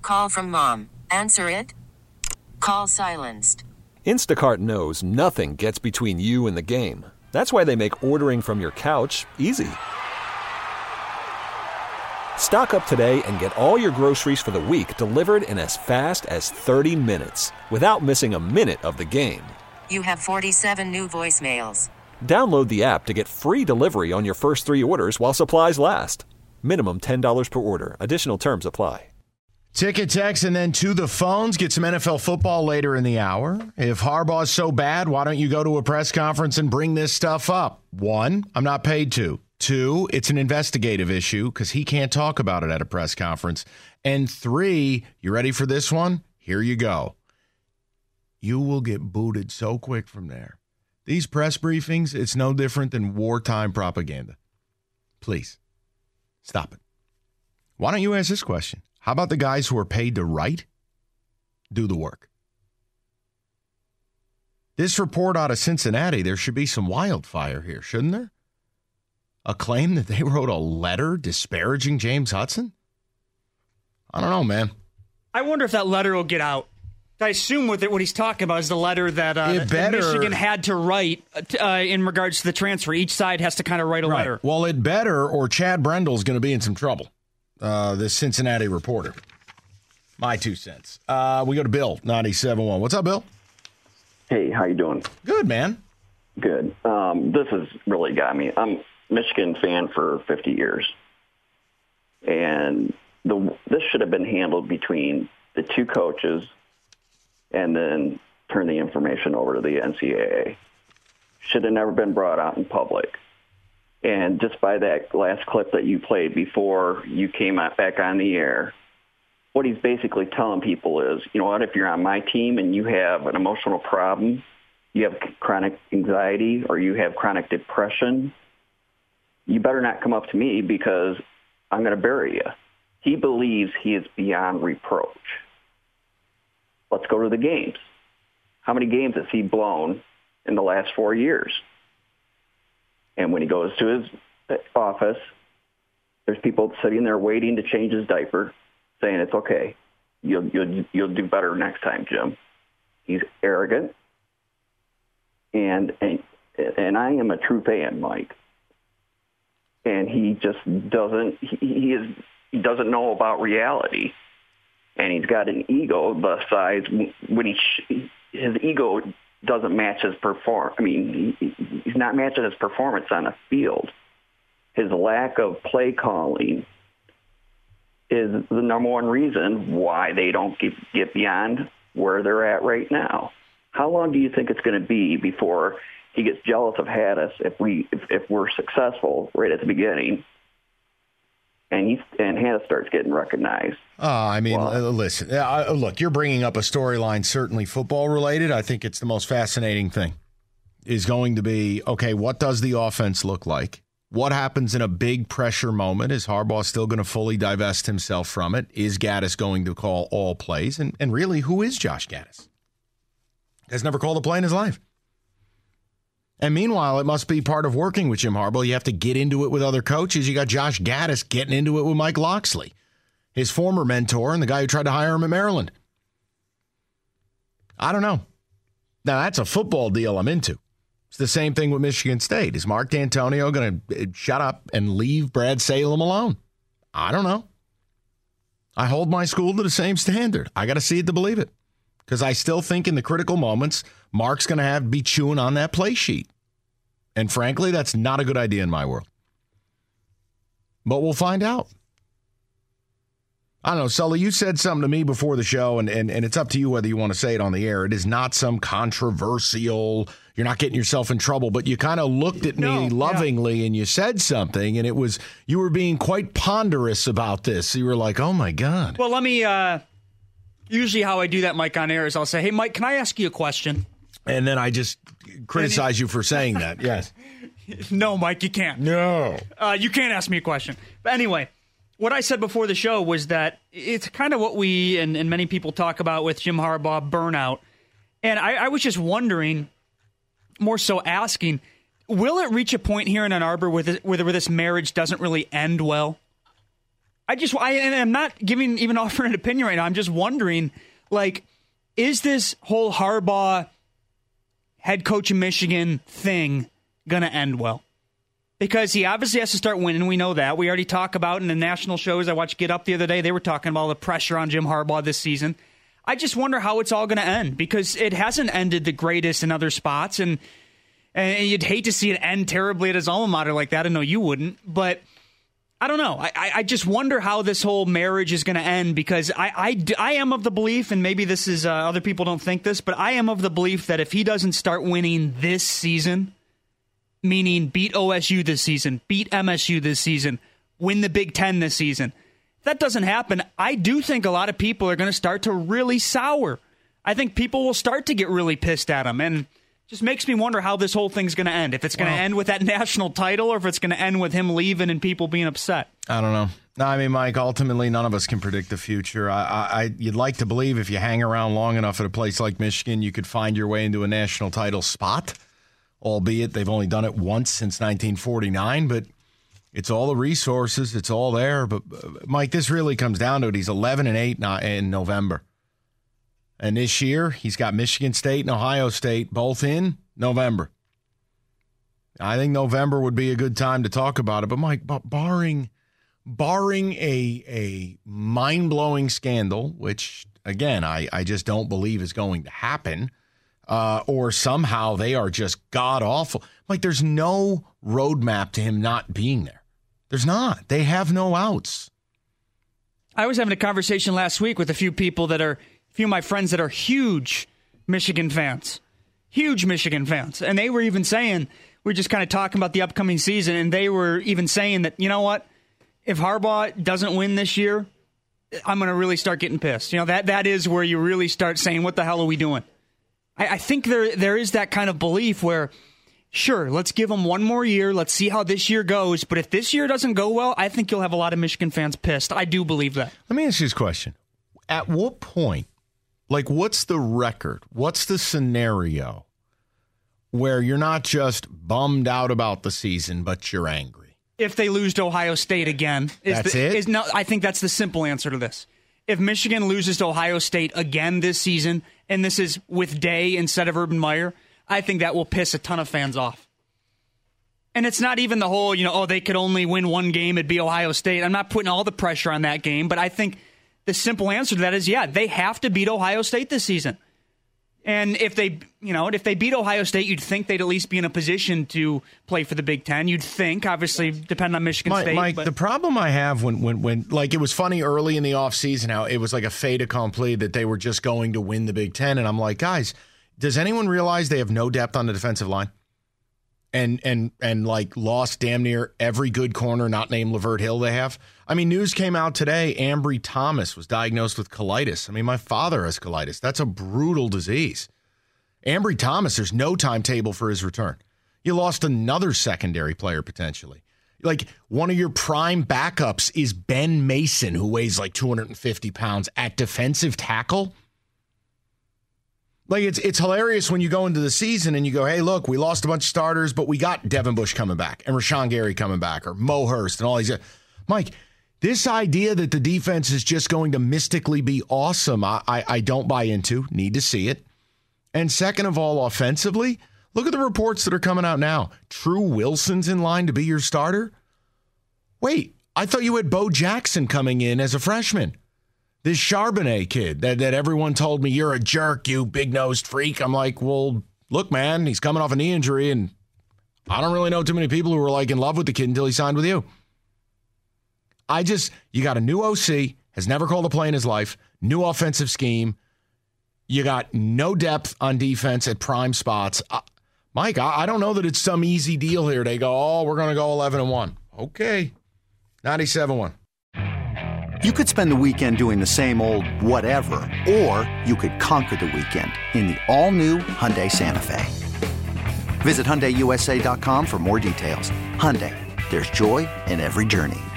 Call from mom. Answer it. Call silenced. Instacart knows nothing gets between you and the game. That's why they make ordering from your couch easy. Stock up today and get all your groceries for the week delivered in as fast as 30 minutes without missing a minute of the game. You have 47 new voicemails. Download the app to get free delivery on your first 3 orders while supplies last. Minimum $10 per order. Additional terms apply. Ticket text and then to the phones. Get some NFL football later in the hour. If Harbaugh's so bad, why don't you go to a press conference and bring this stuff up? 1, I'm not paid to. 2, it's an investigative issue because he can't talk about it at a press conference. And 3, you ready for this one? Here you go. You will get booted so quick from there. These press briefings, it's no different than wartime propaganda. Please, stop it. Why don't you ask this question? How about the guys who are paid to write? Do the work. This report out of Cincinnati, there should be some wildfire here, shouldn't there? A claim that they wrote a letter disparaging James Hudson? I don't know, man. I wonder if that letter will get out. I assume what he's talking about is the letter that Michigan had to write in regards to the transfer. Each side has to kind of write a letter. Well, it better, or Chad Brendel's going to be in some trouble. This Cincinnati reporter. My 2 cents. We go to Bill, 97.1. What's up, Bill? Hey, how you doing? Good, man. Good. This has really got me. I'm a Michigan fan for 50 years. And this should have been handled between the 2 coaches and then turn the information over to the NCAA. Should have never been brought out in public. And just by that last clip that you played before you came back on the air, what he's basically telling people is, you know what, if you're on my team and you have an emotional problem, you have chronic anxiety or you have chronic depression, you better not come up to me because I'm going to bury you. He believes he is beyond reproach. Let's go to the games. How many games has he blown in the last 4 years? And when he goes to his office, there's people sitting there waiting to change his diaper, saying it's okay. You'll do better next time, Jim. He's arrogant, and I am a true fan, Mike. And he just doesn't. He doesn't know about reality. And he's got an ego the size when his ego doesn't match his he's not matching his performance on the field. His lack of play calling is the number one reason why they don't get beyond where they're at right now. How long do you think it's going to be before he gets jealous of Hattis if we're successful right at the beginning? And Hannah starts getting recognized. Listen, look, you're bringing up a storyline certainly football-related. I think it's the most fascinating thing is going to be, okay, what does the offense look like? What happens in a big pressure moment? Is Harbaugh still going to fully divest himself from it? Is Gaddis going to call all plays? And really, who is Josh Gaddis? Has never called a play in his life. And meanwhile, it must be part of working with Jim Harbaugh. You have to get into it with other coaches. You got Josh Gaddis getting into it with Mike Locksley, his former mentor and the guy who tried to hire him at Maryland. I don't know. Now, that's a football deal I'm into. It's the same thing with Michigan State. Is Mark D'Antonio going to shut up and leave Brad Salem alone? I don't know. I hold my school to the same standard. I got to see it to believe it. Because I still think in the critical moments, Mark's going to have to be chewing on that play sheet. And frankly, that's not a good idea in my world. But we'll find out. I don't know, Sully, you said something to me before the show, and it's up to you whether you want to say it on the air. It is not some controversial, you're not getting yourself in trouble, but you kind of looked at me lovingly and you said something, and it was, you were being quite ponderous about this. You were like, oh my God. Well, let me, usually how I do that, Mike, on air is I'll say, hey, Mike, can I ask you a question? And then I just criticize you for saying that, yes. No, Mike, you can't. No. You can't ask me a question. But anyway, what I said before the show was that it's kind of what we and many people talk about with Jim Harbaugh, burnout. And I was just wondering, more so asking, will it reach a point here in Ann Arbor where this marriage doesn't really end well? I'm not even offering an opinion right now. I'm just wondering, like, is this whole Harbaugh head coach in Michigan thing going to end well? Because he obviously has to start winning. We know that. We already talk about in the national shows. I watched Get Up the other day. They were talking about all the pressure on Jim Harbaugh this season. I just wonder how it's all going to end, because it hasn't ended the greatest in other spots. And you'd hate to see it end terribly at his alma mater like that. I know you wouldn't. But I don't know. I just wonder how this whole marriage is going to end, because I am of the belief, and maybe this is other people don't think this, but I am of the belief that if he doesn't start winning this season, meaning beat OSU this season, beat MSU this season, win the Big Ten this season, if that doesn't happen, I do think a lot of people are going to start to really sour. I think people will start to get really pissed at him, and just makes me wonder how this whole thing's going to end. If it's going to end with that national title, or if it's going to end with him leaving and people being upset. I don't know. No, I mean, Mike, ultimately, none of us can predict the future. You'd like to believe if you hang around long enough at a place like Michigan, you could find your way into a national title spot, albeit they've only done it once since 1949, but it's all the resources. It's all there. But, Mike, this really comes down to it. He's 11-8 in November. And this year, he's got Michigan State and Ohio State both in November. I think November would be a good time to talk about it. But, Mike, barring a mind-blowing scandal, which, again, I just don't believe is going to happen, or somehow they are just god-awful. Like, there's no roadmap to him not being there. There's not. They have no outs. I was having a conversation last week with a few of my friends that are huge Michigan fans. And they were even saying, we were just kind of talking about the upcoming season, and they were even saying that, you know what, if Harbaugh doesn't win this year, I'm going to really start getting pissed. You know, that is where you really start saying, what the hell are we doing? I think there is that kind of belief where, sure, let's give him one more year. Let's see how this year goes. But if this year doesn't go well, I think you'll have a lot of Michigan fans pissed. I do believe that. Let me ask you this question. At what point, like, what's the record? What's the scenario where you're not just bummed out about the season, but you're angry? If they lose to Ohio State again. No, I think that's the simple answer to this. If Michigan loses to Ohio State again this season, and this is with Day instead of Urban Meyer, I think that will piss a ton of fans off. And it's not even the whole, they could only win one game, it'd be Ohio State. I'm not putting all the pressure on that game, but I think the simple answer to that is, yeah, they have to beat Ohio State this season. And if they beat Ohio State, you'd think they'd at least be in a position to play for the Big Ten. You'd think, obviously, depending on Michigan State. Mike, the problem I have when like, it was funny early in the offseason how it was like a fait accompli that they were just going to win the Big Ten. And I'm like, guys, does anyone realize they have no depth on the defensive line? And like lost damn near every good corner not named Lavert Hill they have. I mean, news came out today. Ambry Thomas was diagnosed with colitis. I mean, my father has colitis. That's a brutal disease. Ambry Thomas, there's no timetable for his return. You lost another secondary player potentially. Like, one of your prime backups is Ben Mason, who weighs like 250 pounds at defensive tackle. Like, it's hilarious when you go into the season and you go, hey, look, we lost a bunch of starters, but we got Devin Bush coming back and Rashawn Gary coming back, or Mo Hurst and all these. Mike, this idea that the defense is just going to mystically be awesome, I don't buy into. Need to see it. And second of all, offensively, look at the reports that are coming out now. True Wilson's in line to be your starter? Wait, I thought you had Bo Jackson coming in as a freshman. This Charbonnet kid that everyone told me, you're a jerk, you big-nosed freak. I'm like, well, look, man, he's coming off a knee injury, and I don't really know too many people who were like in love with the kid until he signed with you. You got a new OC, has never called a play in his life, new offensive scheme. You got no depth on defense at prime spots. Mike, I don't know that it's some easy deal here. They go, we're going to go 11-1. Okay, 97-1. You could spend the weekend doing the same old whatever, or you could conquer the weekend in the all-new Hyundai Santa Fe. Visit HyundaiUSA.com for more details. Hyundai, there's joy in every journey.